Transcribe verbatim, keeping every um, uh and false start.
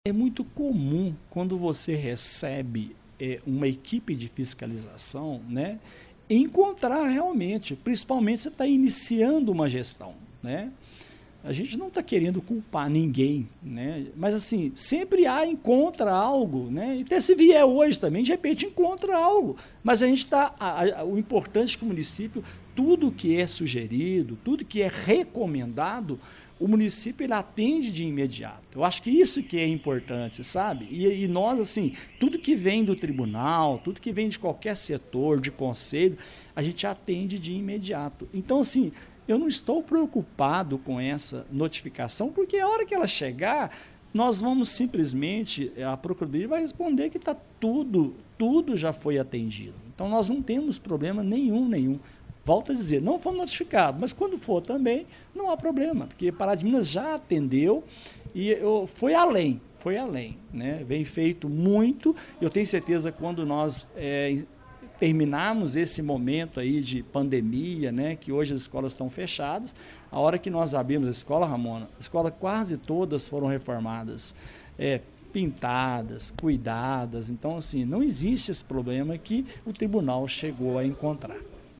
É muito comum quando você recebe é, uma equipe de fiscalização, né, encontrar realmente, principalmente você está iniciando uma gestão, né? A gente não está querendo culpar ninguém, né? Mas assim, sempre há, encontra algo, né? E até se vier hoje também, de repente encontra algo. Mas a gente está, o importante é que o município, tudo que é sugerido, tudo que é recomendado, o município ele atende de imediato. Eu acho que isso que é importante, sabe? E, e nós, assim, tudo que vem do tribunal, tudo que vem de qualquer setor, de conselho, a gente atende de imediato. Então, assim, eu não estou preocupado com essa notificação, porque a hora que ela chegar, nós vamos simplesmente, a Procuradoria vai responder que está tudo, tudo já foi atendido. Então, nós não temos problema nenhum, nenhum. Volto a dizer, não fomos notificados, mas quando for também, não há problema, porque Pará de Minas já atendeu e eu, foi além, foi além, né? Vem feito muito, eu tenho certeza que quando nós é, terminarmos esse momento aí de pandemia, né, que hoje as escolas estão fechadas, a hora que nós abrimos a escola, Ramona, as escolas quase todas foram reformadas, é, pintadas, cuidadas, então assim, não existe esse problema que o tribunal chegou a encontrar.